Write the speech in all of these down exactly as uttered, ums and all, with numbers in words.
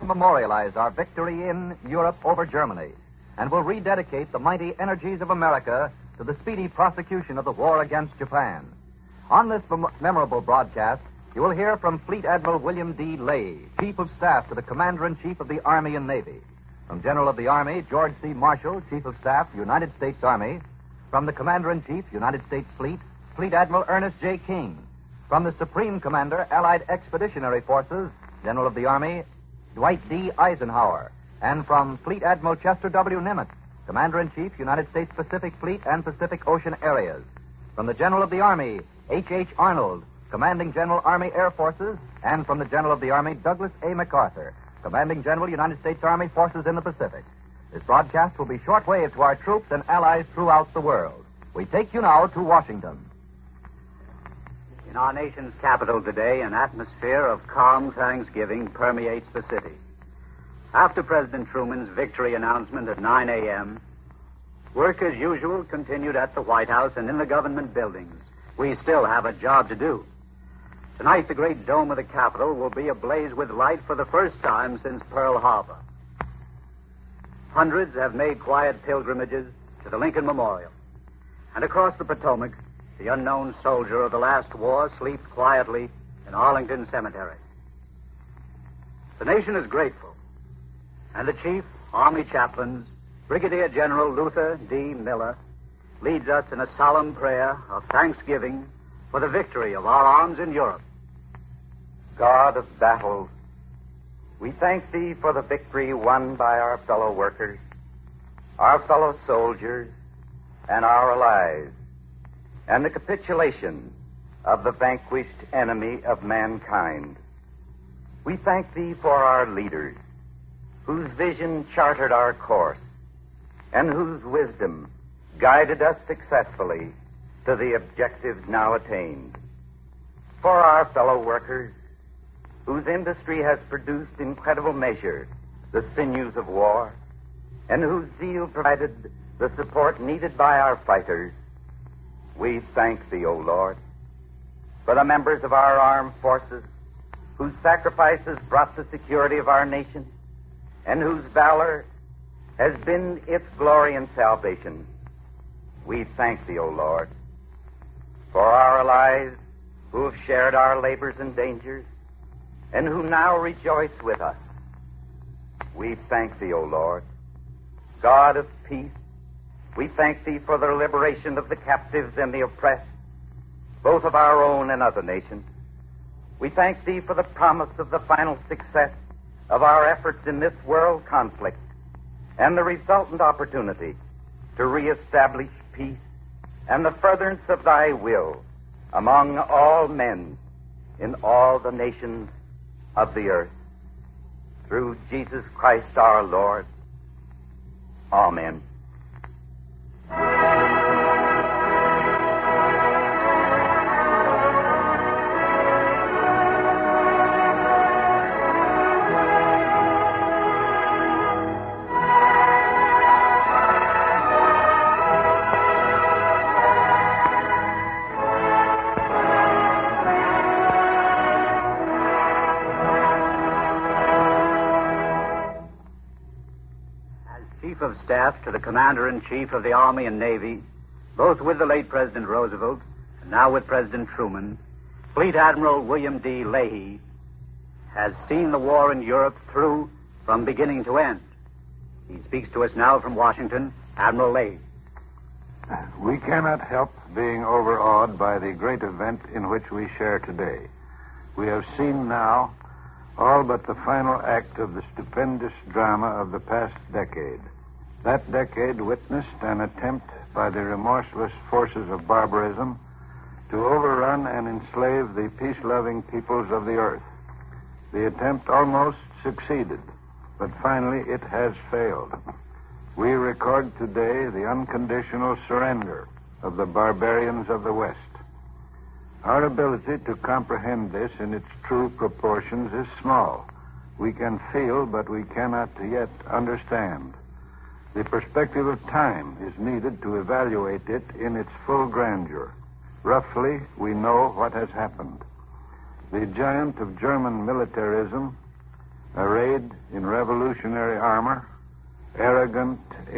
memorialize our victory in Europe over Germany and will rededicate the mighty energies of America to the speedy prosecution of the war against Japan. On this mem- memorable broadcast, you will hear from Fleet Admiral William D. Leahy, Chief of Staff to the Commander-in-Chief of the Army and Navy. From General of the Army, George C. Marshall, Chief of Staff, United States Army. From the Commander-in-Chief, United States Fleet, Fleet Admiral Ernest J. King. From the Supreme Commander, Allied Expeditionary Forces, General of the Army, Dwight D. Eisenhower. And from Fleet Admiral Chester W. Nimitz, Commander-in-Chief, United States Pacific Fleet and Pacific Ocean Areas. From the General of the Army, H H. Arnold, Commanding General, Army Air Forces. And from the General of the Army, Douglas A. MacArthur, Commanding General, United States Army Forces in the Pacific. This broadcast will be shortwave to our troops and allies throughout the world. We take you now to Washington. In our nation's capital today, an atmosphere of calm thanksgiving permeates the city. After President Truman's victory announcement at nine a.m., work as usual continued at the White House and in the government buildings. We still have a job to do. Tonight, the great dome of the Capitol will be ablaze with light for the first time since Pearl Harbor. Hundreds have made quiet pilgrimages to the Lincoln Memorial. And across the Potomac, the unknown soldier of the last war sleeps quietly in Arlington Cemetery. The nation is grateful, and the Chief Army Chaplains, Brigadier General Luther D. Miller, leads us in a solemn prayer of thanksgiving for the victory of our arms in Europe. God of battles, we thank Thee for the victory won by our fellow workers, our fellow soldiers, and our allies, and the capitulation of the vanquished enemy of mankind. We thank Thee for our leaders, whose vision chartered our course, and whose wisdom guided us successfully to the objectives now attained. For our fellow workers, whose industry has produced incredible measure the sinews of war, and whose zeal provided the support needed by our fighters, we thank Thee, O Lord. For the members of our armed forces, whose sacrifices brought the security of our nation, and whose valor has been its glory and salvation, we thank Thee, O Lord. For our allies, who have shared our labors and dangers, and who now rejoice with us, we thank Thee, O Lord. God of peace, we thank Thee for the liberation of the captives and the oppressed, both of our own and other nations. We thank Thee for the promise of the final success of our efforts in this world conflict and the resultant opportunity to reestablish peace and the furtherance of Thy will among all men in all the nations of the earth. Through Jesus Christ our Lord. Amen. Of Staff to the Commander-in-Chief of the Army and Navy, both with the late President Roosevelt and now with President Truman, Fleet Admiral William D. Leahy has seen the war in Europe through from beginning to end. He speaks to us now from Washington. Admiral Leahy. We cannot help being overawed by the great event in which we share today. We have seen now all but the final act of the stupendous drama of the past decade. That decade witnessed an attempt by the remorseless forces of barbarism to overrun and enslave the peace-loving peoples of the earth. The attempt almost succeeded, but finally it has failed. We record today the unconditional surrender of the barbarians of the West. Our ability to comprehend this in its true proportions is small. We can feel, but we cannot yet understand. The perspective of time is needed to evaluate it in its full grandeur. Roughly, we know what has happened. The giant of German militarism, arrayed in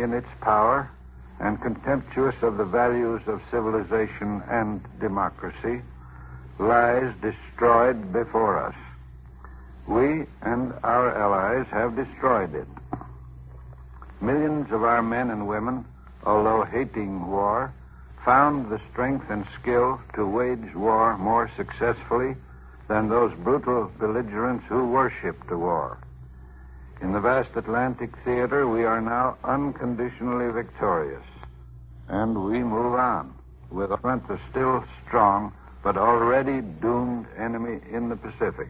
in its power and contemptuous of the values of civilization and democracy, lies destroyed before us. We and our allies have destroyed it. Millions of our men and women, although hating war, found the strength and skill to wage war more successfully than those brutal belligerents who worshipped the war. In the vast Atlantic theater, we are now unconditionally victorious, and we move on with a front of still strong but already doomed enemy in the Pacific.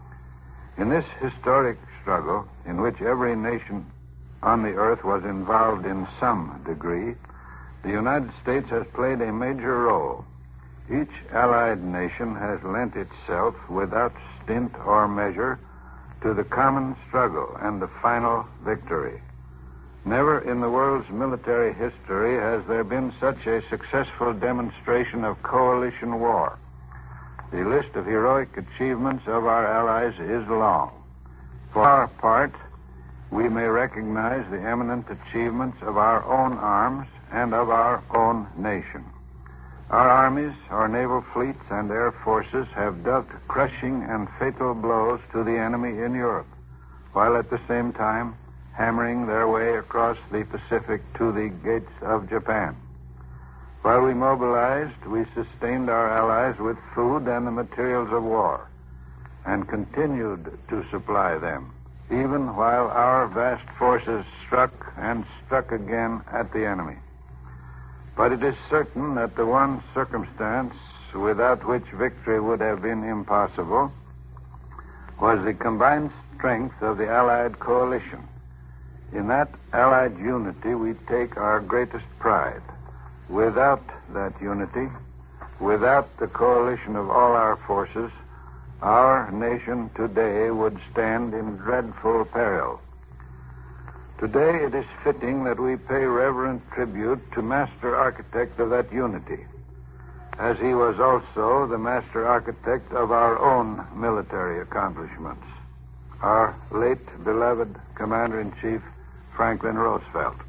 In this historic struggle, in which every nation on the earth was involved in some degree, the United States has played a major role. Each allied nation has lent itself without stint or measure to the common struggle and the final victory. Never in the world's military history has there been such a successful demonstration of coalition war. The list of heroic achievements of our allies is long. For our part, we may recognize the eminent achievements of our own arms and of our own nation. Our armies, our naval fleets, and air forces have dealt crushing and fatal blows to the enemy in Europe, while at the same time hammering their way across the Pacific to the gates of Japan. While we mobilized, we sustained our allies with food and the materials of war, and continued to supply them, even while our vast forces struck and struck again at the enemy. But it is certain that the one circumstance without which victory would have been impossible was the combined strength of the Allied coalition. In that Allied unity we take our greatest pride. Without that unity, without the coalition of all our forces, our nation today would stand in dreadful peril. Today it is fitting that we pay reverent tribute to master architect of that unity, as he was also the master architect of our own military accomplishments, our late beloved Commander-in-Chief Franklin Roosevelt.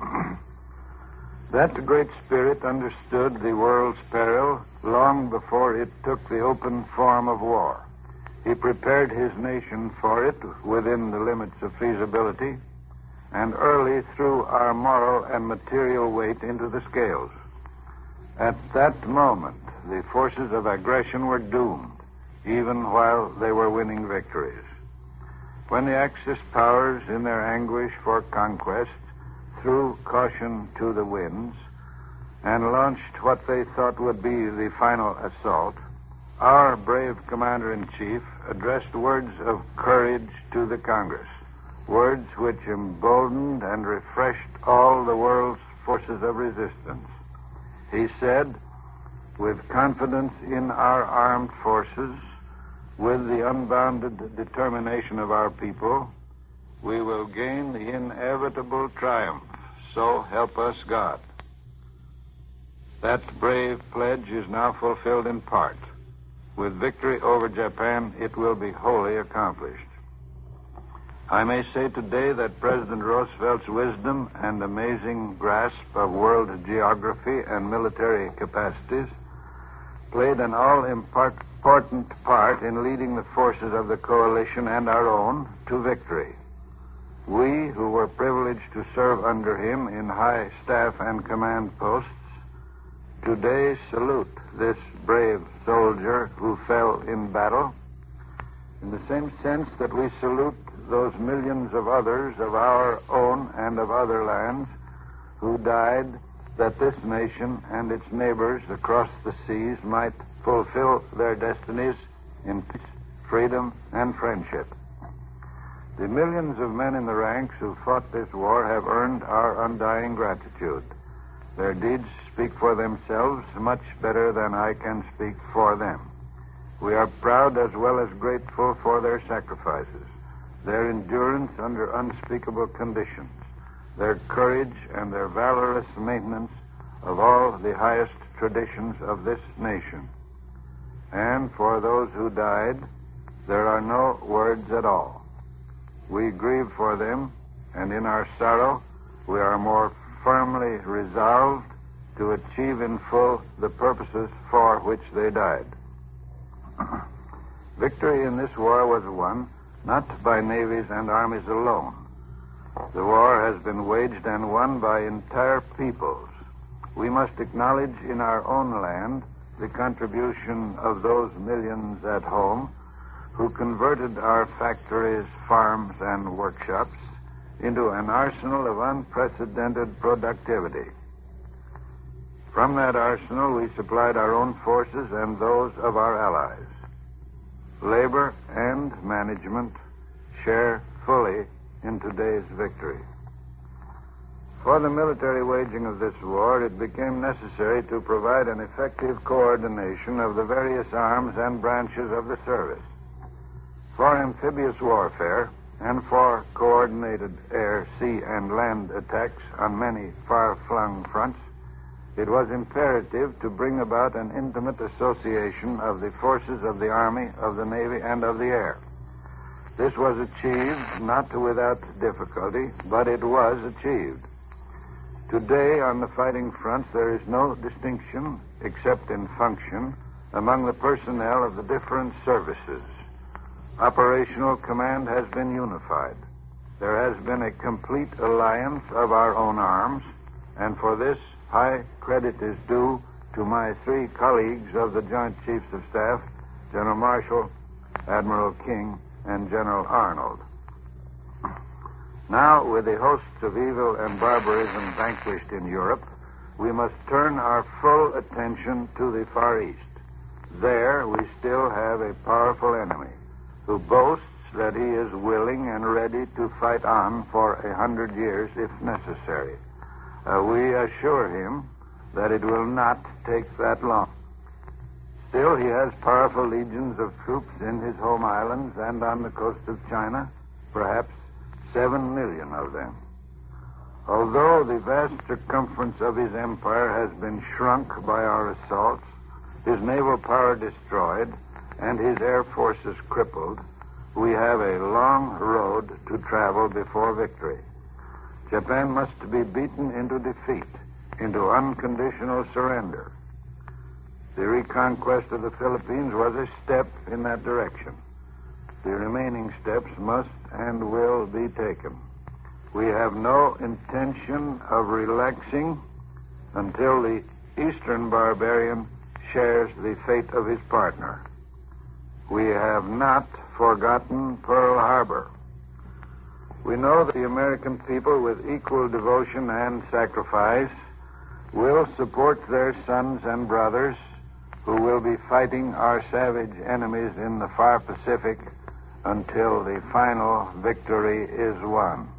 That great spirit understood the world's peril long before it took the open form of war. He prepared his nation for it within the limits of feasibility, and early threw our moral and material weight into the scales. At that moment, the forces of aggression were doomed, even while they were winning victories. When the Axis powers, in their anguish for conquest, threw caution to the winds and launched what they thought would be the final assault, our brave commander-in-chief addressed words of courage to the Congress, words which emboldened and refreshed all the world's forces of resistance. He said, "With confidence in our armed forces, with the unbounded determination of our people, we will gain the inevitable triumph. So help us God." That brave pledge is now fulfilled in part. With victory over Japan, it will be wholly accomplished. I may say today that President Roosevelt's wisdom and amazing grasp of world geography and military capacities played an all-important part in leading the forces of the coalition and our own to victory. We, who were privileged to serve under him in high staff and command posts, today salute this brave soldier who fell in battle, in the same sense that we salute those millions of others of our own and of other lands who died that this nation and its neighbors across the seas might fulfill their destinies in peace, freedom, and friendship. The millions of men in the ranks who fought this war have earned our undying gratitude. Their deeds speak for themselves much better than I can speak for them. We are proud as well as grateful for their sacrifices, their endurance under unspeakable conditions, their courage, and their valorous maintenance of all the highest traditions of this nation. And for those who died, there are no words at all. We grieve for them, and in our sorrow, we are more firmly resolved to achieve in full the purposes for which they died. Victory in this war was won not by navies and armies alone. The war has been waged and won by entire peoples. We must acknowledge in our own land the contribution of those millions at home who converted our factories, farms, and workshops into an arsenal of unprecedented productivity. From that arsenal, we supplied our own forces and those of our allies. Labor and management share fully in today's victory. For the military waging of this war, it became necessary to provide an effective coordination of the various arms and branches of the service. For amphibious warfare and for coordinated air, sea, and land attacks on many far-flung fronts, it was imperative to bring about an intimate association of the forces of the Army, of the Navy, and of the air. This was achieved not without difficulty, but it was achieved. Today, on the fighting fronts, there is no distinction, except in function, among the personnel of the different services. Operational command has been unified. There has been a complete alliance of our own arms, and for this, high credit is due to my three colleagues of the Joint Chiefs of Staff, General Marshall, Admiral King, and General Arnold. Now, with the hosts of evil and barbarism vanquished in Europe, we must turn our full attention to the Far East. There, we still have a powerful enemy who boasts that he is willing and ready to fight on for a hundred years if necessary. Uh, we assure him that it will not take that long. Still, he has powerful legions of troops in his home islands and on the coast of China, perhaps seven million of them. Although the vast circumference of his empire has been shrunk by our assaults, his naval power destroyed, and his air forces crippled, we have a long road to travel before victory. Japan must be beaten into defeat, into unconditional surrender. The reconquest of the Philippines was a step in that direction. The remaining steps must and will be taken. We have no intention of relaxing until the eastern barbarian shares the fate of his partner. We have not forgotten Pearl Harbor. We know that the American people, with equal devotion and sacrifice, will support their sons and brothers who will be fighting our savage enemies in the far Pacific until the final victory is won.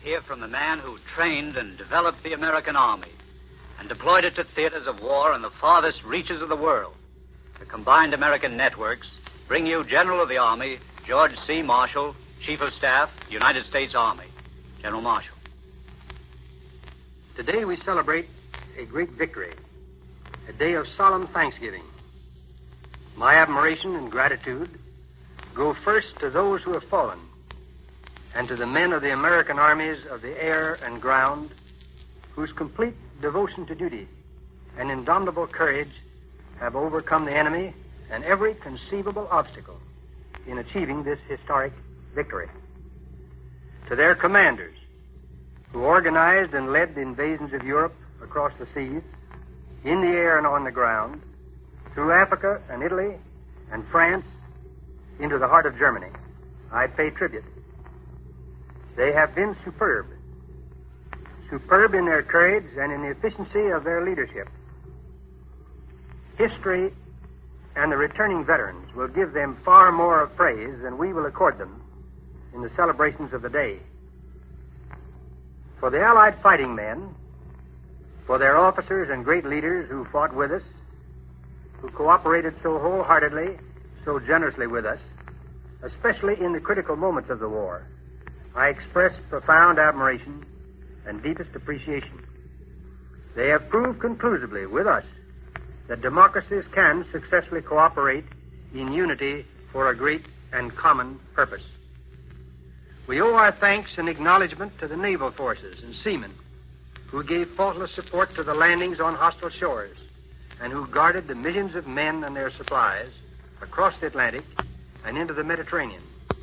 hear from the man who trained and developed the American Army and deployed it to theaters of war in the farthest reaches of the world. The combined American networks bring you General of the Army, George C. Marshall, Chief of Staff, United States Army. General Marshall. Today we celebrate a great victory, a day of solemn thanksgiving. My admiration and gratitude go first to those who have fallen and to the men of the American armies of the air and ground whose complete devotion to duty and indomitable courage have overcome the enemy and every conceivable obstacle in achieving this historic victory. To their commanders, who organized and led the invasions of Europe across the seas, in the air and on the ground, through Africa and Italy and France into the heart of Germany, I pay tribute. They have been superb. Superb in their courage and in the efficiency of their leadership. History and the returning veterans will give them far more of praise than we will accord them in the celebrations of the day. For the Allied fighting men, for their officers and great leaders who fought with us, who cooperated so wholeheartedly, so generously with us, especially in the critical moments of the war, I express profound admiration and deepest appreciation. They have proved conclusively with us that democracies can successfully cooperate in unity for a great and common purpose. We owe our thanks and acknowledgement to the naval forces and seamen who gave faultless support to the landings on hostile shores and who guarded the millions of men and their supplies across the Atlantic and into the Mediterranean.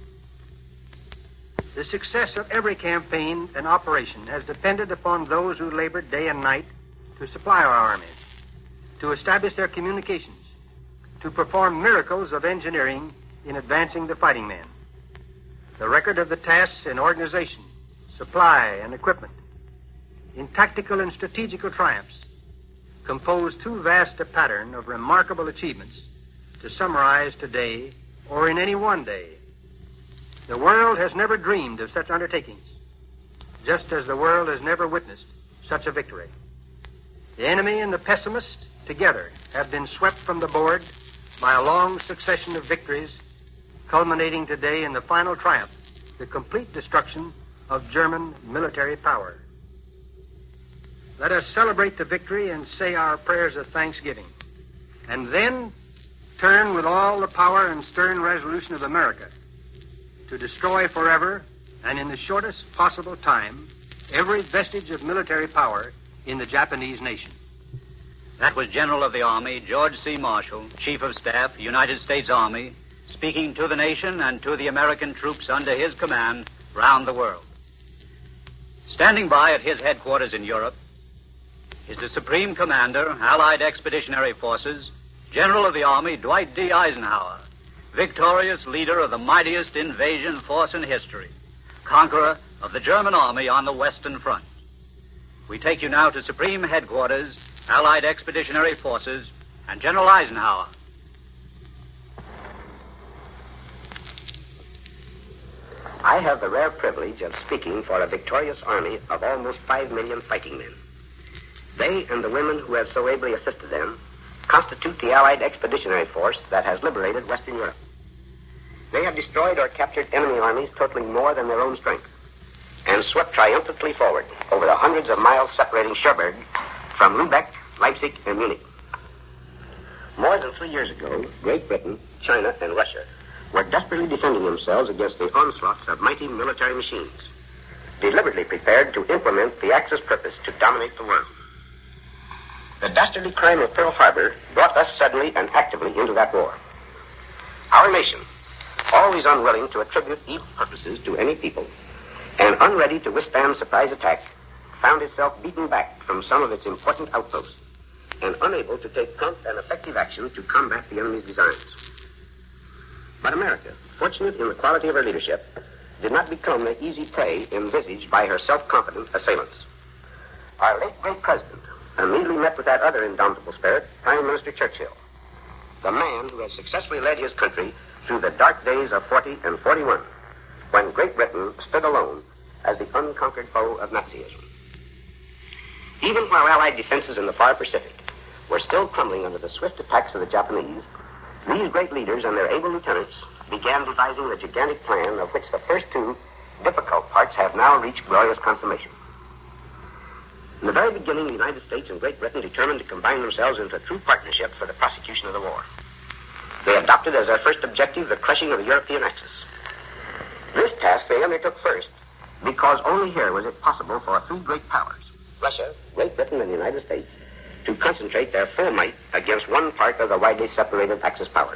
The success of every campaign and operation has depended upon those who labored day and night to supply our armies, to establish their communications, to perform miracles of engineering in advancing the fighting men. The record of the tasks in organization, supply, and equipment, in tactical and strategical triumphs, compose too vast a pattern of remarkable achievements to summarize today or in any one day. The world has never dreamed of such undertakings, just as the world has never witnessed such a victory. The enemy and the pessimist together have been swept from the board by a long succession of victories, culminating today in the final triumph, the complete destruction of German military power. Let us celebrate the victory and say our prayers of thanksgiving, and then turn with all the power and stern resolution of America to destroy forever and in the shortest possible time every vestige of military power in the Japanese nation. That was General of the Army, George C. Marshall, Chief of Staff, United States Army, speaking to the nation and to the American troops under his command round the world. Standing by at his headquarters in Europe is the Supreme Commander, Allied Expeditionary Forces, General of the Army, Dwight D. Eisenhower, victorious leader of the mightiest invasion force in history, conqueror of the German Army on the Western Front. We take you now to Supreme Headquarters, Allied Expeditionary Forces, and General Eisenhower. I have the rare privilege of speaking for a victorious army of almost five million fighting men. They and the women who have so ably assisted them constitute the Allied Expeditionary Force that has liberated Western Europe. They have destroyed or captured enemy armies totaling more than their own strength and swept triumphantly forward over the hundreds of miles separating Cherbourg from Lubeck, Leipzig, and Munich. More than three years ago, Great Britain, China, and Russia were desperately defending themselves against the onslaughts of mighty military machines, deliberately prepared to implement the Axis purpose to dominate the world. The dastardly crime of Pearl Harbor brought us suddenly and actively into that war. Our nation, always unwilling to attribute evil purposes to any people and unready to withstand surprise attack, found itself beaten back from some of its important outposts and unable to take prompt and effective action to combat the enemy's designs. But America, fortunate in the quality of her leadership, did not become the easy prey envisaged by her self-confident assailants. Our late great president immediately met with that other indomitable spirit, Prime Minister Churchill, the man who has successfully led his country through the dark days of forty and forty-one, when Great Britain stood alone as the unconquered foe of Nazism. Even while Allied defenses in the far Pacific were still crumbling under the swift attacks of the Japanese, these great leaders and their able lieutenants began devising the gigantic plan of which the first two difficult parts have now reached glorious consummation. In the very beginning, the United States and Great Britain determined to combine themselves into a true partnership for the prosecution of the war. They adopted as their first objective the crushing of the European Axis. This task they undertook first because only here was it possible for three great powers, Russia, Great Britain, and the United States, to concentrate their full might against one part of the widely separated Axis powers.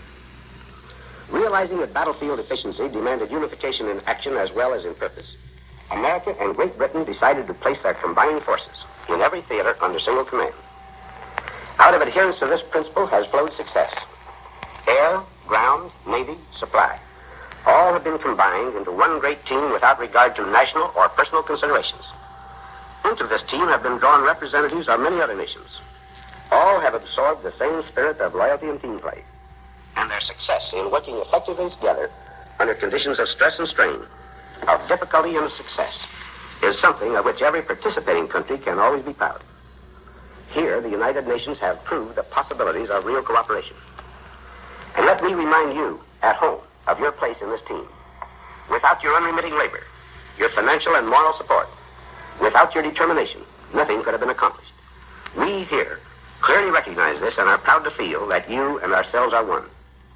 Realizing that battlefield efficiency demanded unification in action as well as in purpose, America and Great Britain decided to place their combined forces in every theater under single command. Out of adherence to this principle has flowed success. Air, ground, navy, supply, all have been combined into one great team without regard to national or personal considerations. Into this team have been drawn representatives of many other nations. All have absorbed the same spirit of loyalty and team play. And their success in working effectively together under conditions of stress and strain, of difficulty and success, is something of which every participating country can always be proud. Here, the United Nations have proved the possibilities of real cooperation. And let me remind you, at home, of your place in this team. Without your unremitting labor, your financial and moral support, without your determination, nothing could have been accomplished. We here clearly recognize this and are proud to feel that you and ourselves are one.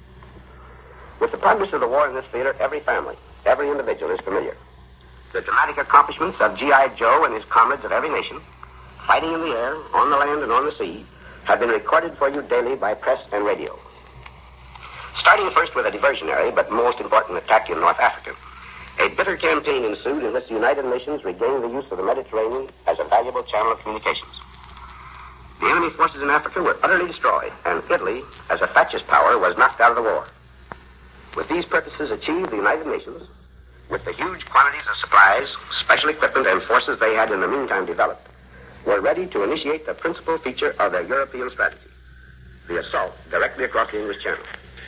With the progress of the war in this theater, every family, every individual is familiar. The dramatic accomplishments of G I. Joe and his comrades of every nation, fighting in the air, on the land, and on the sea, have been recorded for you daily by press and radio. Starting first with a diversionary but most important attack in North Africa, a bitter campaign ensued in which the United Nations regained the use of the Mediterranean as a valuable channel of communications. The enemy forces in Africa were utterly destroyed, and Italy, as a fascist power, was knocked out of the war. With these purposes achieved, the United Nations, with the huge quantities of supplies, special equipment, and forces they had in the meantime developed, were ready to initiate the principal feature of their European strategy, the assault directly across the English Channel.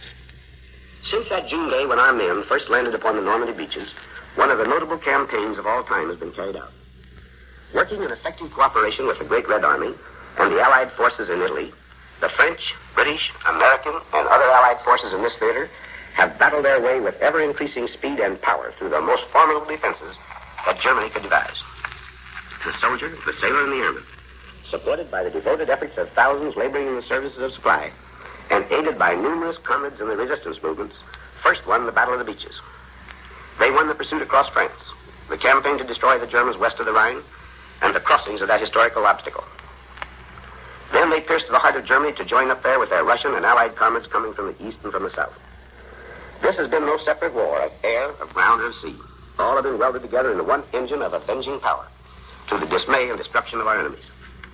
Since that June day when our men first landed upon the Normandy beaches, one of the notable campaigns of all time has been carried out. Working in effective cooperation with the Great Red Army and the Allied forces in Italy, the French, British, American, and other Allied forces in this theater have battled their way with ever-increasing speed and power through the most formidable defenses that Germany could devise. The soldier, the sailor, and the airman, supported by the devoted efforts of thousands laboring in the services of supply, and aided by numerous comrades in the resistance movements, first won the Battle of the Beaches. They won the pursuit across France, the campaign to destroy the Germans west of the Rhine, and the crossings of that historical obstacle. Then they pierced the heart of Germany to join up there with their Russian and Allied comrades coming from the east and from the south. This has been no separate war of air, of ground, or of sea. All have been welded together into one engine of avenging power, to the dismay and destruction of our enemies.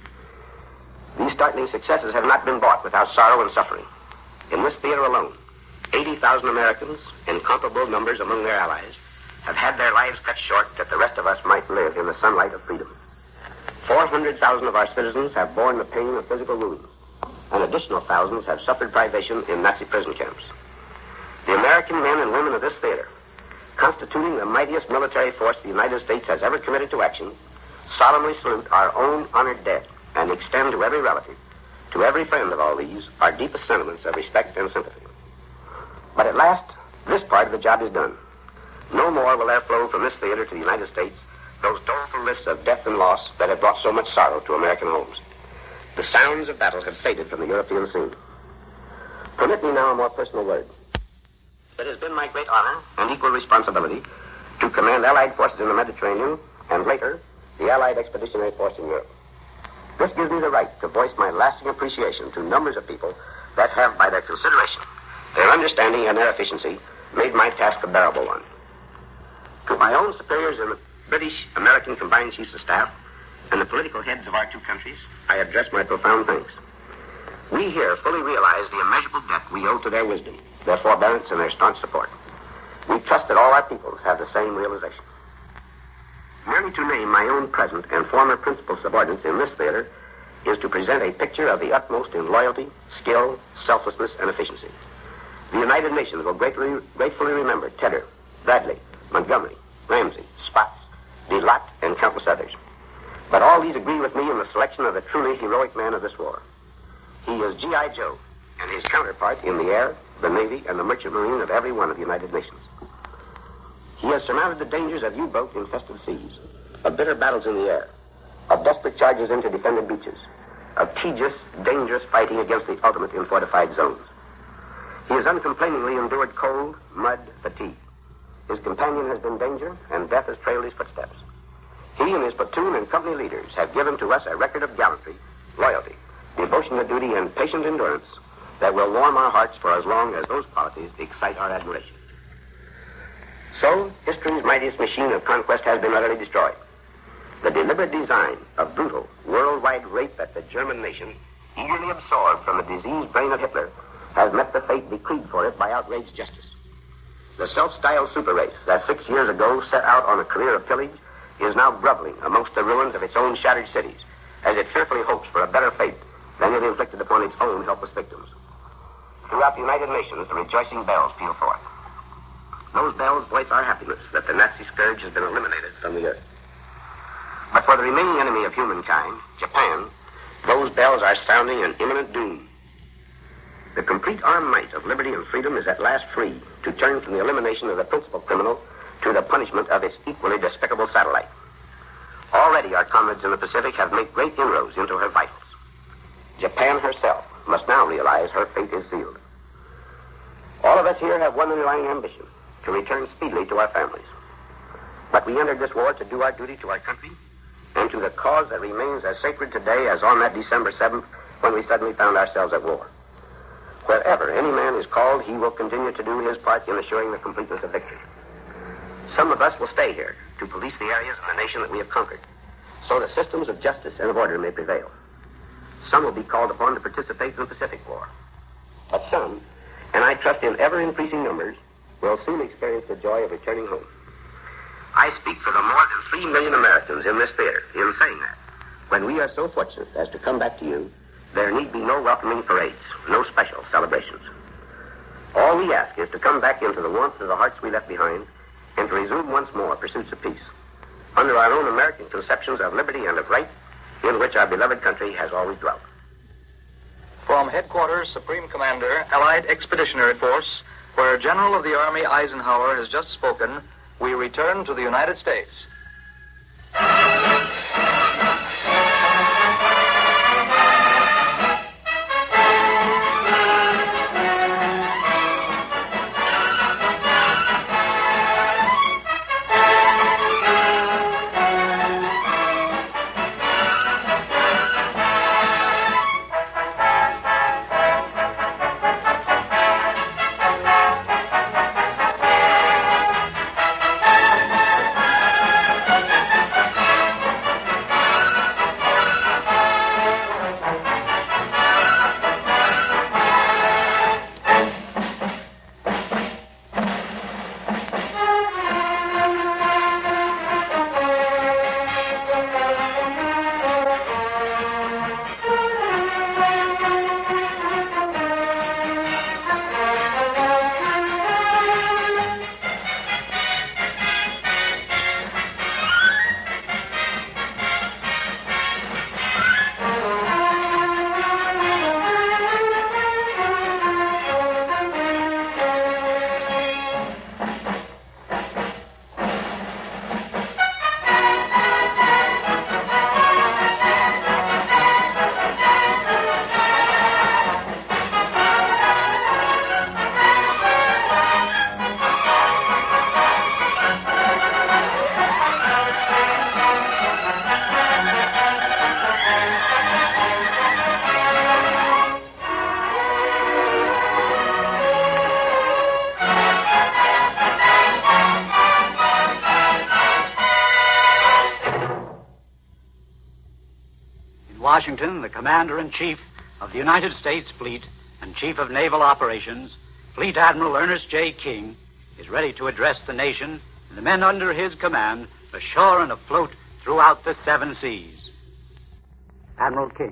These startling successes have not been bought without sorrow and suffering. In this theater alone, eighty thousand Americans, in comparable numbers among their allies, have had their lives cut short that the rest of us might live in the sunlight of freedom. four hundred thousand of our citizens have borne the pain of physical wounds, and additional thousands have suffered privation in Nazi prison camps. The American men and women of this theater, constituting the mightiest military force the United States has ever committed to action, solemnly salute our own honored dead and extend to every relative, to every friend of all these, our deepest sentiments of respect and sympathy. But at last, this part of the job is done. No more will there flow from this theater to the United States those doleful lists of death and loss that have brought so much sorrow to American homes. The sounds of battle have faded from the European scene. Permit me now a more personal word. It has been my great honor and equal responsibility to command Allied forces in the Mediterranean and later the Allied Expeditionary Force in Europe. This gives me the right to voice my lasting appreciation to numbers of people that have, by their consideration, their understanding, and their efficiency, made my task a bearable one. To my own superiors in the British, American Combined Chiefs of Staff, and the political heads of our two countries, I address my profound thanks. We here fully realize the immeasurable debt we owe to their wisdom, their forbearance, and their staunch support. We trust that all our peoples have the same realization. Merely to name my own present and former principal subordinates in this theater is to present a picture of the utmost in loyalty, skill, selflessness, and efficiency. The United Nations will gratefully, gratefully remember Tedder, Bradley, Montgomery, Ramsey, Spots, de Latt, and countless others. But all these agree with me in the selection of the truly heroic man of this war. He is G I. Joe, and his counterpart in the air, the Navy, and the merchant marine of every one of the United Nations. He has surmounted the dangers of U-boat-infested seas, of bitter battles in the air, of desperate charges into defended beaches, of tedious, dangerous fighting against the ultimate in fortified zones. He has uncomplainingly endured cold, mud, fatigue. His companion has been danger, and death has trailed his footsteps. He and his platoon and company leaders have given to us a record of gallantry, loyalty, devotion to duty, and patient endurance that will warm our hearts for as long as those qualities excite our admiration. So, history's mightiest machine of conquest has been utterly destroyed. The deliberate design of brutal, worldwide rape that the German nation, eagerly absorbed from the diseased brain of Hitler, has met the fate decreed for it by outraged justice. The self-styled super race that six years ago set out on a career of pillage is now groveling amongst the ruins of its own shattered cities as it fearfully hopes for a better fate than it inflicted upon its own helpless victims. Throughout the United Nations, the rejoicing bells peal forth. Those bells voice our happiness that the Nazi scourge has been eliminated from the earth. But for the remaining enemy of humankind, Japan, those bells are sounding an imminent doom. The complete armed might of liberty and freedom is at last free to turn from the elimination of the principal criminal to the punishment of its equally despicable satellite. Already our comrades in the Pacific have made great inroads into her vitals. Japan herself must now realize her fate is sealed. All of us here have one underlying ambition, to return speedily to our families. But we entered this war to do our duty to our country and to the cause that remains as sacred today as on that December seventh when we suddenly found ourselves at war. Wherever any man is called, he will continue to do his part in assuring the completeness of victory. Some of us will stay here to police the areas of the nation that we have conquered, so that systems of justice and of order may prevail. Some will be called upon to participate in the Pacific War. But some, and I trust in ever-increasing numbers, will soon experience the joy of returning home. I speak for the more than three million Americans in this theater in saying that. When we are so fortunate as to come back to you, there need be no welcoming parades, no special celebrations. All we ask is to come back into the warmth of the hearts we left behind and to resume once more pursuits of peace, under our own American conceptions of liberty and of right, in which our beloved country has always dwelt. From Headquarters, Supreme Commander, Allied Expeditionary Force, where General of the Army Eisenhower has just spoken, we return to the United States. Washington, the Commander-in-Chief of the United States Fleet and Chief of Naval Operations, Fleet Admiral Ernest J. King, is ready to address the nation and the men under his command ashore and afloat throughout the seven seas. Admiral King.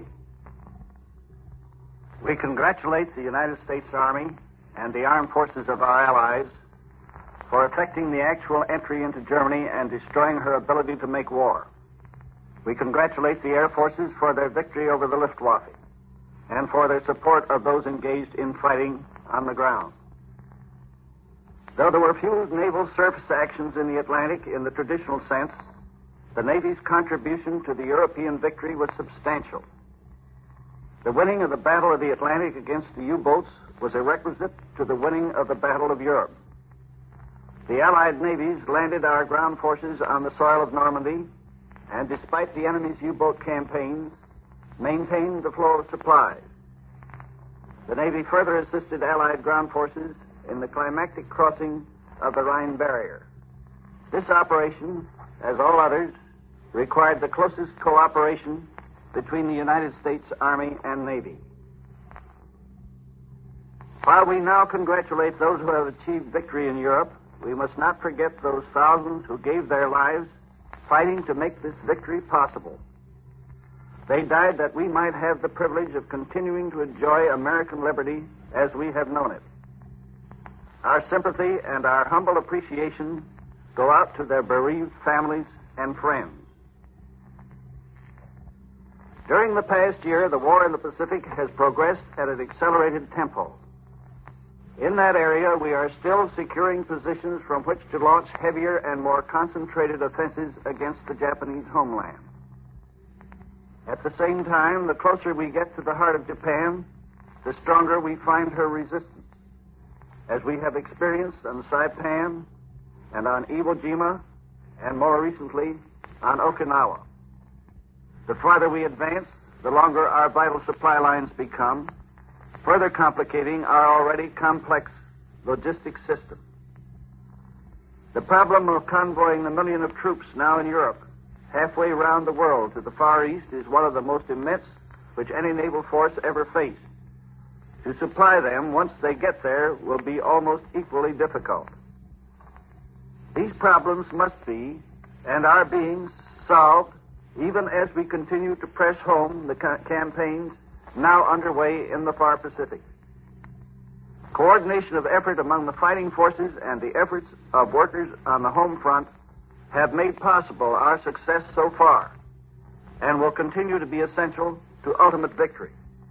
We congratulate the United States Army and the armed forces of our allies for effecting the actual entry into Germany and destroying her ability to make war. We congratulate the Air Forces for their victory over the Luftwaffe and for their support of those engaged in fighting on the ground. Though there were few naval surface actions in the Atlantic in the traditional sense, the Navy's contribution to the European victory was substantial. The winning of the Battle of the Atlantic against the U-boats was a requisite to the winning of the Battle of Europe. The Allied navies landed our ground forces on the soil of Normandy, and despite the enemy's U-boat campaigns, maintained the flow of supplies. The Navy further assisted Allied ground forces in the climactic crossing of the Rhine barrier. This operation, as all others, required the closest cooperation between the United States Army and Navy. While we now congratulate those who have achieved victory in Europe, we must not forget those thousands who gave their lives fighting to make this victory possible. They died that we might have the privilege of continuing to enjoy American liberty as we have known it. Our sympathy and our humble appreciation go out to their bereaved families and friends. During the past year, the war in the Pacific has progressed at an accelerated tempo. In that area, we are still securing positions from which to launch heavier and more concentrated offenses against the Japanese homeland. At the same time, the closer we get to the heart of Japan, the stronger we find her resistance, as we have experienced on Saipan and on Iwo Jima, and more recently on Okinawa. The farther we advance, the longer our vital supply lines become, further complicating our already complex logistics system. The problem of convoying the million of troops now in Europe halfway around the world to the Far East is one of the most immense which any naval force ever faced. To supply them once they get there will be almost equally difficult. These problems must be and are being solved even as we continue to press home the ca- campaigns now underway in the far Pacific. Coordination of effort among the fighting forces and the efforts of workers on the home front have made possible our success so far and will continue to be essential to ultimate victory.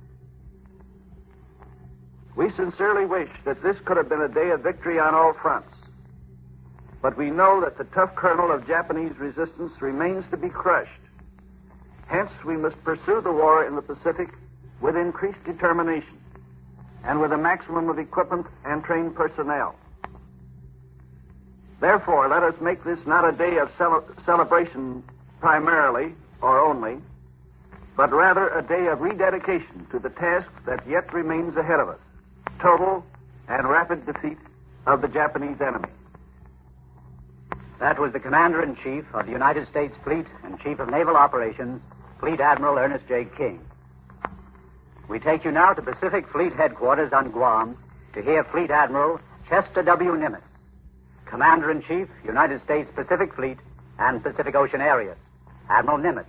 We sincerely wish that this could have been a day of victory on all fronts, but we know that the tough kernel of Japanese resistance remains to be crushed. Hence, we must pursue the war in the Pacific with increased determination and with a maximum of equipment and trained personnel. Therefore, let us make this not a day of cele- celebration primarily or only, but rather a day of rededication to the task that yet remains ahead of us, total and rapid defeat of the Japanese enemy. That was the Commander-in-Chief of the United States Fleet and Chief of Naval Operations, Fleet Admiral Ernest J. King. We take you now to Pacific Fleet Headquarters on Guam to hear Fleet Admiral Chester W. Nimitz, Commander-in-Chief, United States Pacific Fleet and Pacific Ocean Areas. Admiral Nimitz.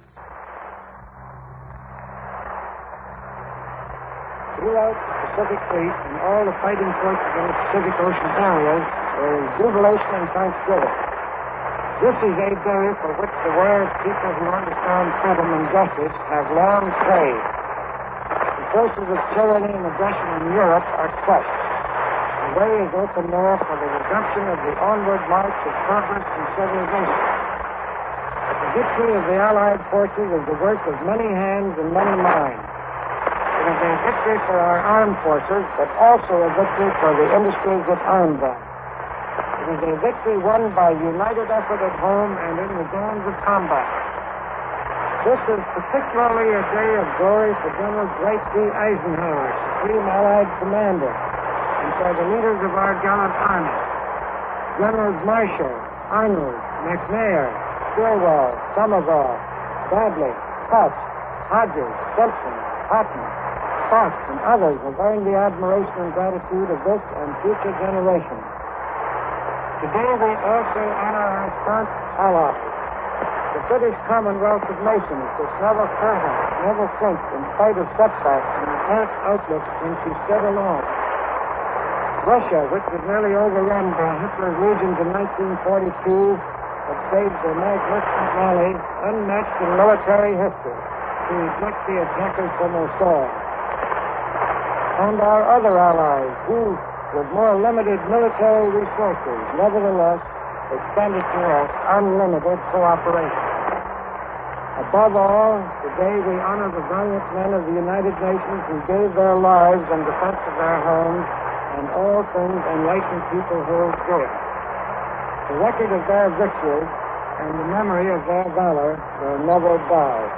Throughout the Pacific Fleet and all the fighting forces in the Pacific Ocean areas, there is jubilation and thanksgiving. This is a day for which the world's people who understand freedom and justice have long prayed. The forces of tyranny and aggression in Europe are crushed. The way is open now for the resumption of the onward march of progress and civilization. But the victory of the Allied forces is the work of many hands and many minds. It is a victory for our armed forces, but also a victory for the industries that arm them. It is a victory won by united effort at home and in the zones of combat. This is particularly a day of glory for General Dwight D. Eisenhower, Supreme Allied Commander, and for the leaders of our gallant army, Generals Marshall, Arnold, McNair, Stilwell, Somerville, Bradley, Potts, Hodges, Simpson, Patton, Fox, and others have earned the admiration and gratitude of this and future generations. Today we also honor our staunch allies, the British Commonwealth of Nations, which never faltered, never flinched in spite of setbacks and adverse outlooks when she stood alone. Russia, which was nearly overrun by Hitler's legions in nineteen forty-two, had staged a magnificent rally unmatched in military history to eject the attackers from their soil. And our other allies, who, with more limited military resources, nevertheless extended to us unlimited cooperation. Above all, today we honor the valiant men of the United Nations who gave their lives in defense of their homes and all things enlightened people hold dear. The record of their victory and the memory of their valor will never die.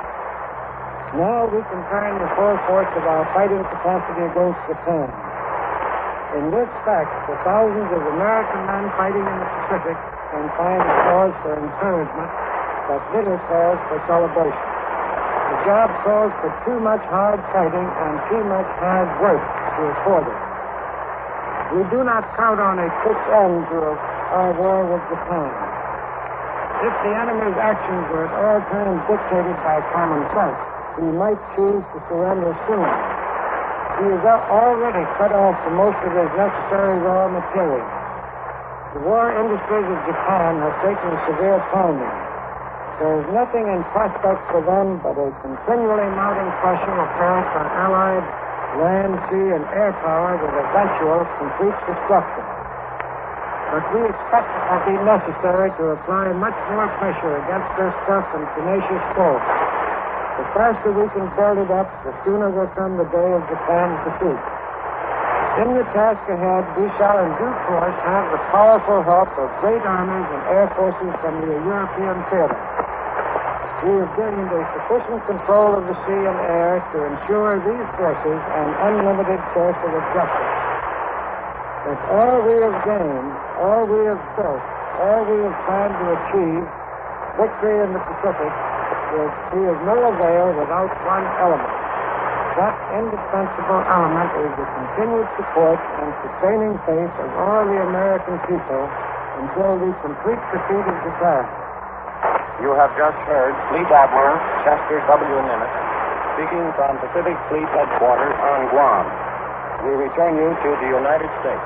Now we can turn the full force of our fighting capacity against Japan. In this fact, the thousands of American men fighting in the Pacific can find a cause for encouragement, but little cause for celebration. The job calls for too much hard fighting and too much hard work to afford it. We do not count on a quick end to our war with Japan. If the enemy's actions were at all times dictated by common sense, he might choose to surrender sooner. He is already cut off from most of his necessary raw material. The war industries of Japan have taken severe pounding. There is nothing in prospect for them but a continually mounting pressure apparent on Allied land, sea, and air power with eventual complete destruction. But we expect it will be necessary to apply much more pressure against this tough and tenacious foe. The faster we can build it up, the sooner will come the day of Japan's defeat. In the task ahead, we shall in due course have the powerful help of great armies and air forces from the European theater. We have gained a sufficient control of the sea and air to ensure these forces an unlimited source of objectives. If all we have gained, all we have built, all we have planned to achieve, victory in the Pacific, will be of no avail without one element. That indispensable element is the continued support and sustaining faith of all the American people until the complete defeat of Japan. You have just heard Fleet Admiral Chester W. Nimitz speaking from Pacific Fleet Headquarters on Guam. We return you to the United States.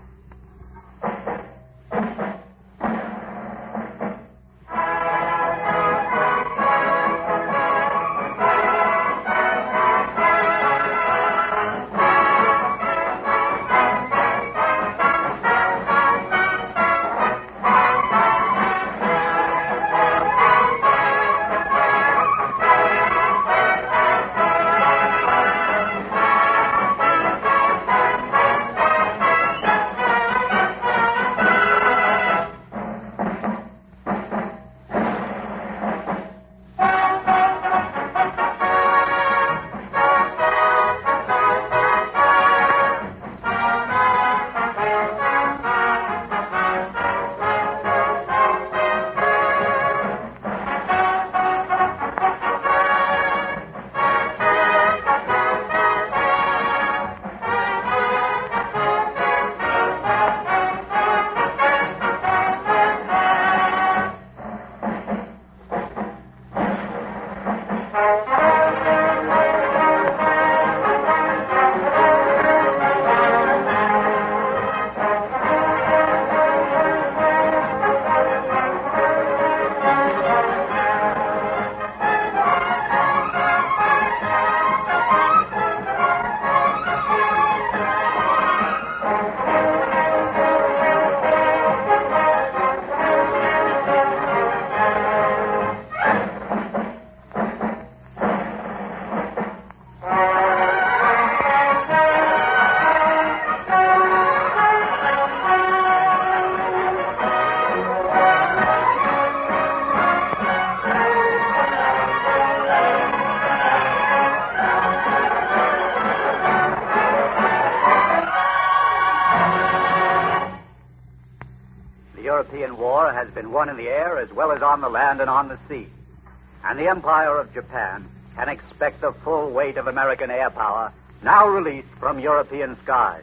European war has been won in the air as well as on the land and on the sea. And the Empire of Japan can expect the full weight of American air power now released from European skies.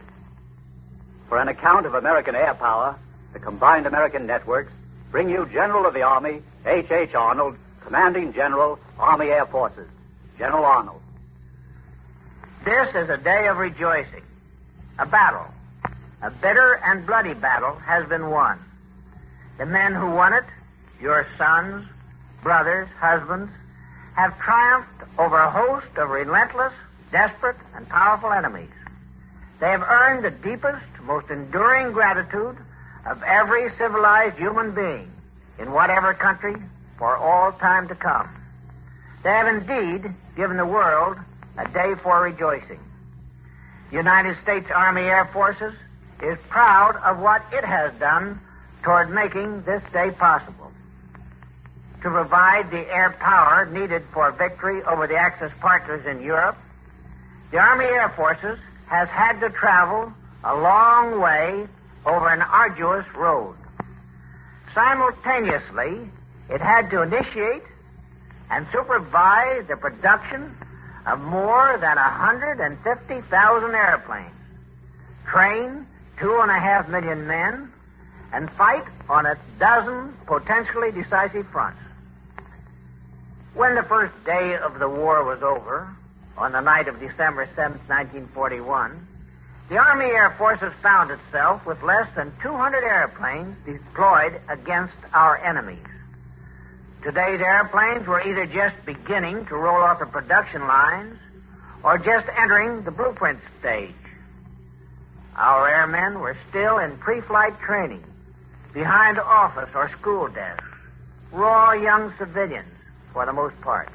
For an account of American air power, the combined American networks bring you General of the Army, H H. Arnold, Commanding General, Army Air Forces. General Arnold. This is a day of rejoicing, a battle, a bitter and bloody battle has been won. The men who won it, your sons, brothers, husbands, have triumphed over a host of relentless, desperate, and powerful enemies. They have earned the deepest, most enduring gratitude of every civilized human being in whatever country for all time to come. They have indeed given the world a day for rejoicing. The United States Army Air Forces is proud of what it has done toward making this day possible. To provide the air power needed for victory over the Axis partners in Europe, the Army Air Forces has had to travel a long way over an arduous road. Simultaneously, it had to initiate and supervise the production of more than one hundred fifty thousand airplanes, train two and a half million men, and fight on a dozen potentially decisive fronts. When the first day of the war was over, on the night of December seventh, nineteen forty-one, the Army Air Forces found itself with less than two hundred airplanes deployed against our enemies. Today's airplanes were either just beginning to roll off the production lines or just entering the blueprint stage. Our airmen were still in pre-flight training, behind office or school desks, raw young civilians for the most part.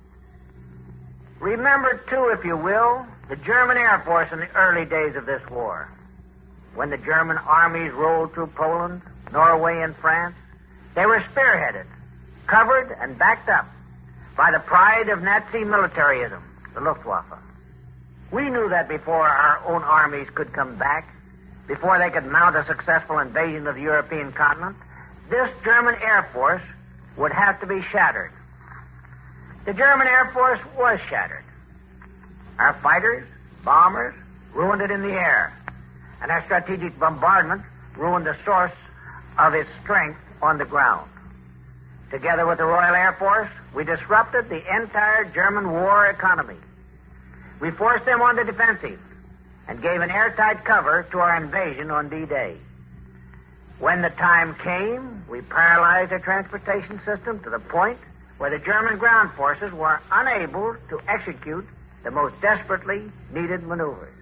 Remember, too, if you will, the German Air Force in the early days of this war. When the German armies rolled through Poland, Norway, and France, they were spearheaded, covered, and backed up by the pride of Nazi militarism, the Luftwaffe. We knew that before our own armies could come back, before they could mount a successful invasion of the European continent, this German Air Force would have to be shattered. The German Air Force was shattered. Our fighters, bombers, ruined it in the air, and our strategic bombardment ruined the source of its strength on the ground. Together with the Royal Air Force, we disrupted the entire German war economy. We forced them on the defensive and gave an airtight cover to our invasion on D-Day. When the time came, we paralyzed their transportation system to the point where the German ground forces were unable to execute the most desperately needed maneuvers.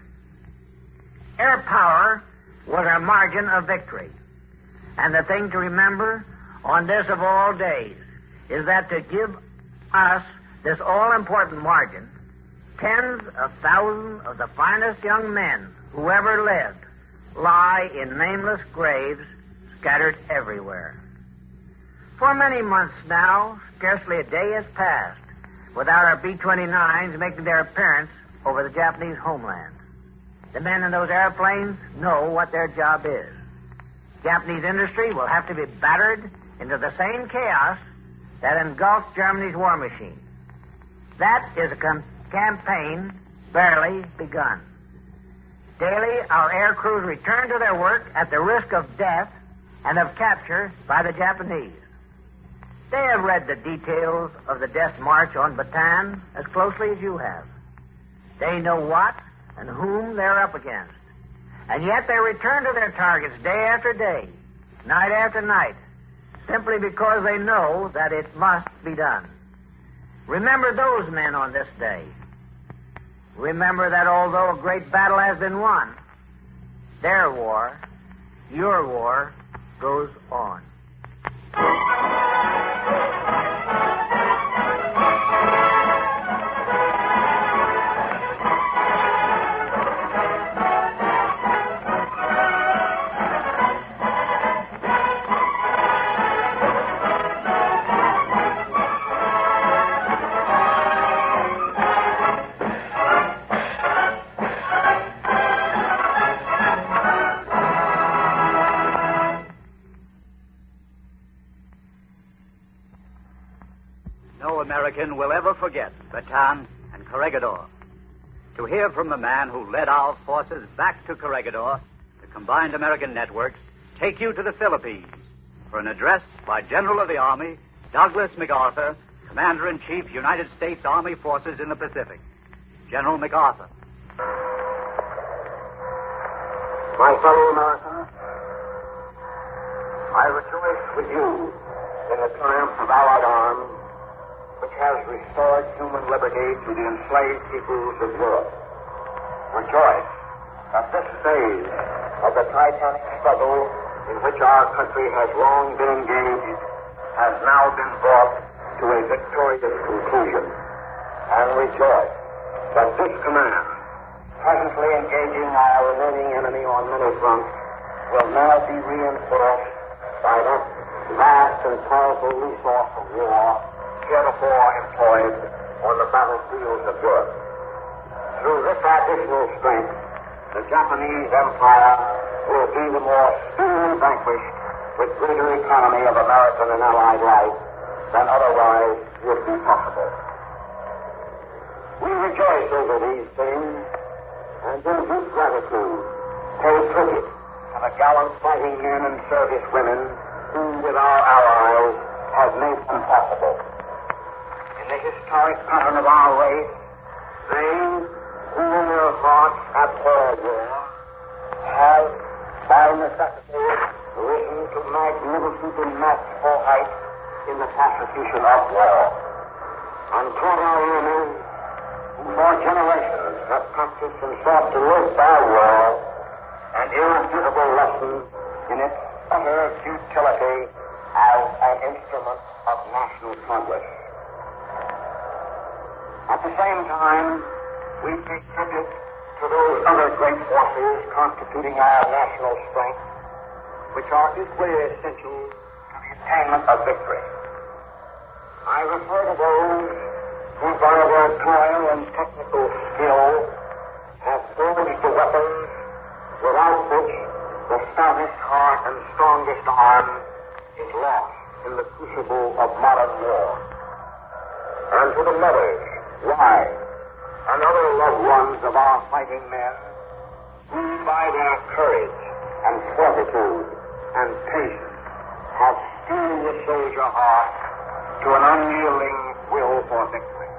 Air power was our margin of victory. And the thing to remember on this of all days is that to give us this all-important margin, tens of thousands of the finest young men who ever lived lie in nameless graves scattered everywhere. For many months now, scarcely a day has passed without our B twenty-nines making their appearance over the Japanese homeland. The men in those airplanes know what their job is. Japanese industry will have to be battered into the same chaos that engulfed Germany's war machine. That is a com- campaign barely begun. Daily, our air crews return to their work at the risk of death and of capture by the Japanese. They have read the details of the death march on Bataan as closely as you have. They know what and whom they're up against. And yet they return to their targets day after day, night after night, simply because they know that it must be done. Remember those men on this day. Remember that although a great battle has been won, their war, your war, goes on. Will ever forget Bataan and Corregidor. To hear from the man who led our forces back to Corregidor, the combined American networks take you to the Philippines for an address by General of the Army Douglas MacArthur, Commander-in-Chief, United States Army Forces in the Pacific. General MacArthur. My fellow Americans, I rejoice with you in the triumph of Allied arms, which has restored human liberty to the enslaved peoples of Europe. Rejoice that this phase of the titanic struggle in which our country has long been engaged has now been brought to a victorious conclusion. And rejoice that this command, presently engaging our remaining enemy on many fronts, will now be reinforced by that vast and powerful resource of war heretofore employed on the battlefields of Europe. Through this additional strength, the Japanese Empire will be the more speedily vanquished with greater economy of American and Allied life than otherwise would be possible. We rejoice over these things and in deep gratitude pay tribute to the gallant fighting men and service women who, with our allies, have made them possible. In the historic pattern of our race, they who in their hearts abhor war have, by necessity, risen to magnificent and masterful heights in the prosecution of war. And toward our enemies, who for generations have practiced and sought to live by war, an irrefutable lesson in its utter futility as an instrument of national progress. At the same time, we pay tribute to those other great forces constituting our national strength, which are equally essential to the attainment of victory. I refer to those who, by their toil and technical skill, have forged the weapons without which the stoutest heart and strongest arm is lost in the crucible of modern war. And to the mothers, wives, and other loved ones of our fighting men, who by their courage and fortitude and patience have steeled the soldier heart to an unyielding will for victory.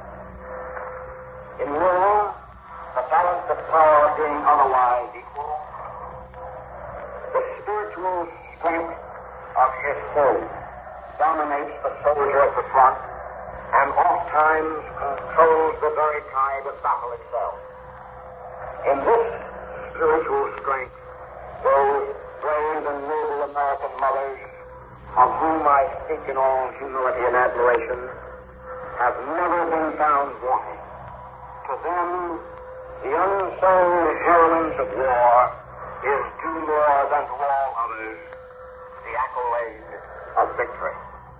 In war, the balance of power being otherwise equal, the spiritual strength of his soul dominates the soldier at the front and oft times controls the very tide of battle itself. In this spiritual strength, those brave and noble American mothers, of whom I speak in all humility and admiration, have never been found wanting. To them, the unsung heroines of war is due more than to all others the accolade of victory.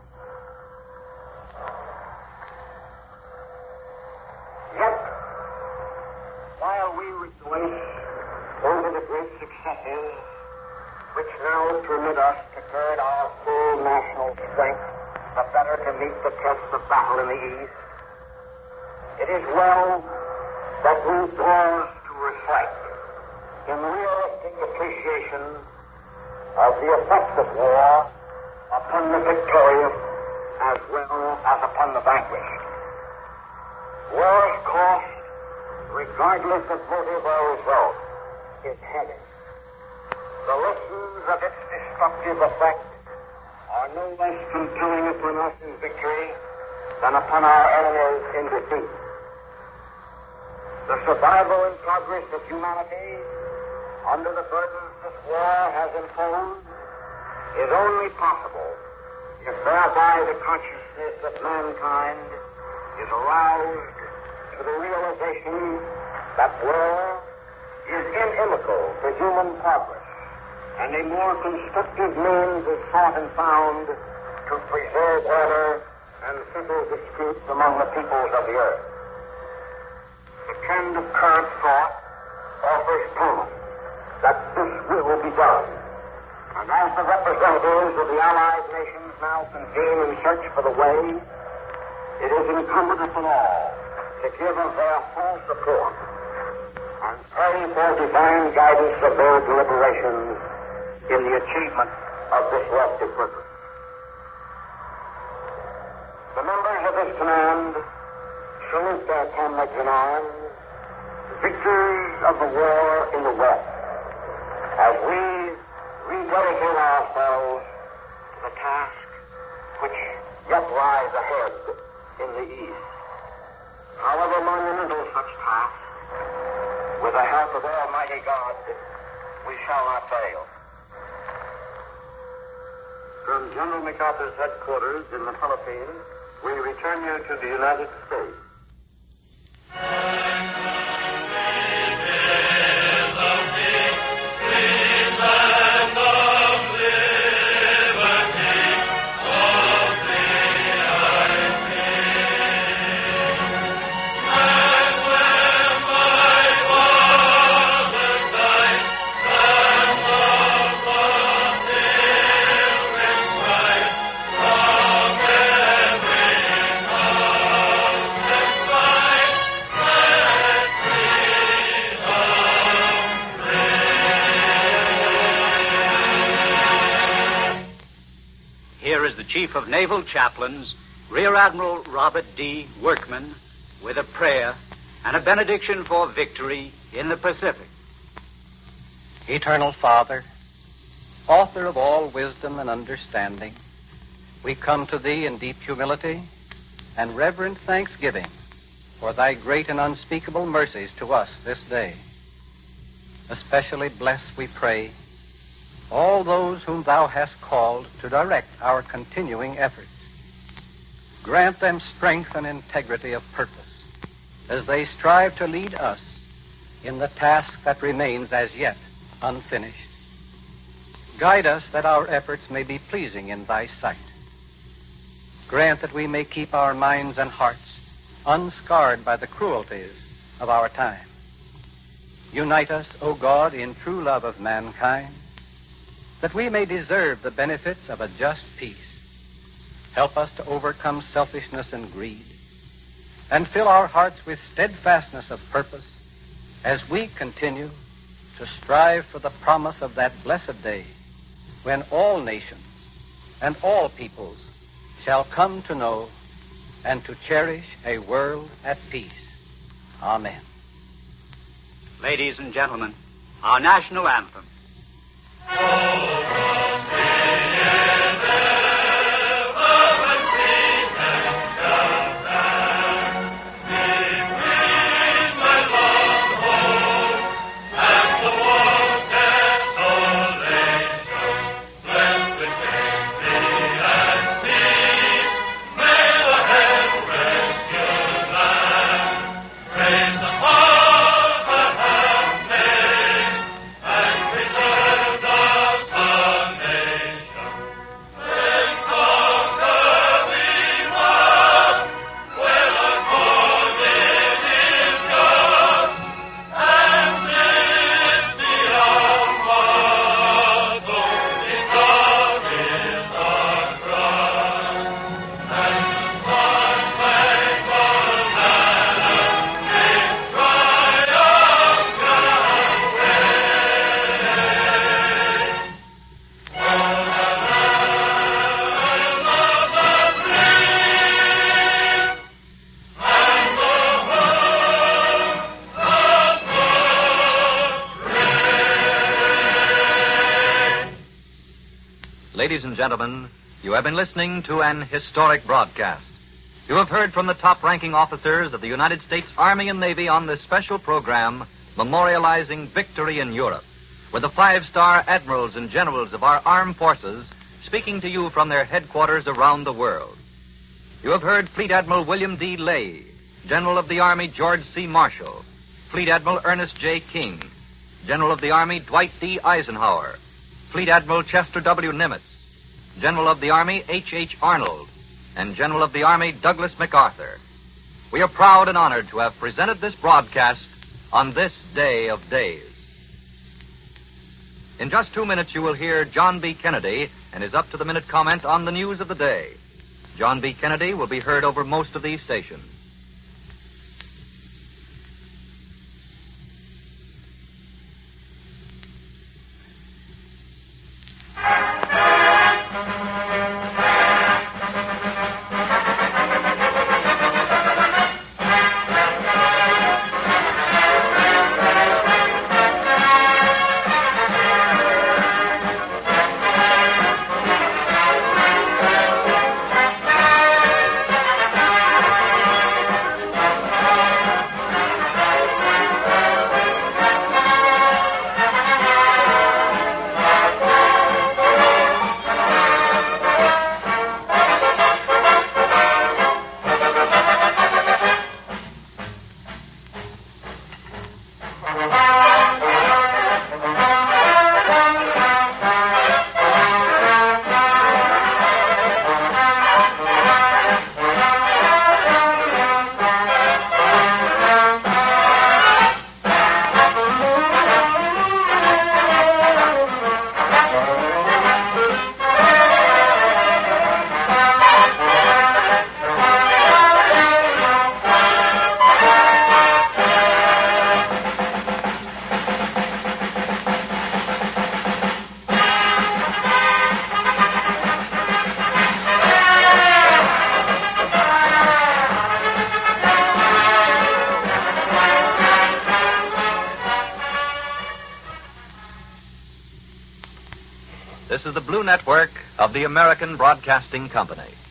Yet, while we rejoice over the great successes which now permit us to gird our full national strength the better to meet the tests of battle in the East, it is well that we pause to reflect in realistic appreciation of the effects of war upon the victorious as well as upon the vanquished. War's cost, regardless of motive or result, is heavy. The lessons of its destructive effect are no less compelling upon us in victory than upon our enemies in defeat. The survival and progress of humanity under the burdens this war has imposed is only possible if thereby the consciousness of mankind is aroused to the realization that war is inimical to human progress, and a more constructive means is sought and found to preserve order and settle disputes among the peoples of the earth. The trend of current thought offers promise that this will be done. And as the representatives of the Allied nations now convene in search for the way, it is incumbent upon all to give of their full support and pray for divine guidance of their deliberations in the achievement of this lofty purpose. The members of this command salute their comrades in arms, victors of the war in the West, dedicate ourselves to the task which yet lies ahead in the East. However monumental such task, with the help of Almighty God, we shall not fail. From General MacArthur's headquarters in the Philippines, we return you to the United States. Chief of Naval Chaplains, Rear Admiral Robert D. Workman, with a prayer and a benediction for victory in the Pacific. Eternal Father, author of all wisdom and understanding, we come to Thee in deep humility and reverent thanksgiving for Thy great and unspeakable mercies to us this day. Especially bless, we pray, all those whom Thou hast called to direct our continuing efforts. Grant them strength and integrity of purpose as they strive to lead us in the task that remains as yet unfinished. Guide us that our efforts may be pleasing in Thy sight. Grant that we may keep our minds and hearts unscarred by the cruelties of our time. Unite us, O God, in true love of mankind, that we may deserve the benefits of a just peace. Help us to overcome selfishness and greed, and fill our hearts with steadfastness of purpose as we continue to strive for the promise of that blessed day when all nations and all peoples shall come to know and to cherish a world at peace. Amen. Ladies and gentlemen, our national anthem. Ladies and gentlemen, you have been listening to an historic broadcast. You have heard from the top-ranking officers of the United States Army and Navy on this special program, memorializing victory in Europe, with the five-star admirals and generals of our armed forces speaking to you from their headquarters around the world. You have heard Fleet Admiral William D. Lay, General of the Army George C. Marshall, Fleet Admiral Ernest J. King, General of the Army Dwight D. Eisenhower, Fleet Admiral Chester W. Nimitz, General of the Army H H. Arnold, and General of the Army Douglas MacArthur. We are proud and honored to have presented this broadcast on this day of days. In just two minutes, you will hear John B. Kennedy and his up-to-the-minute comment on the news of the day. John B. Kennedy will be heard over most of these stations. This is the Blue Network of the American Broadcasting Company.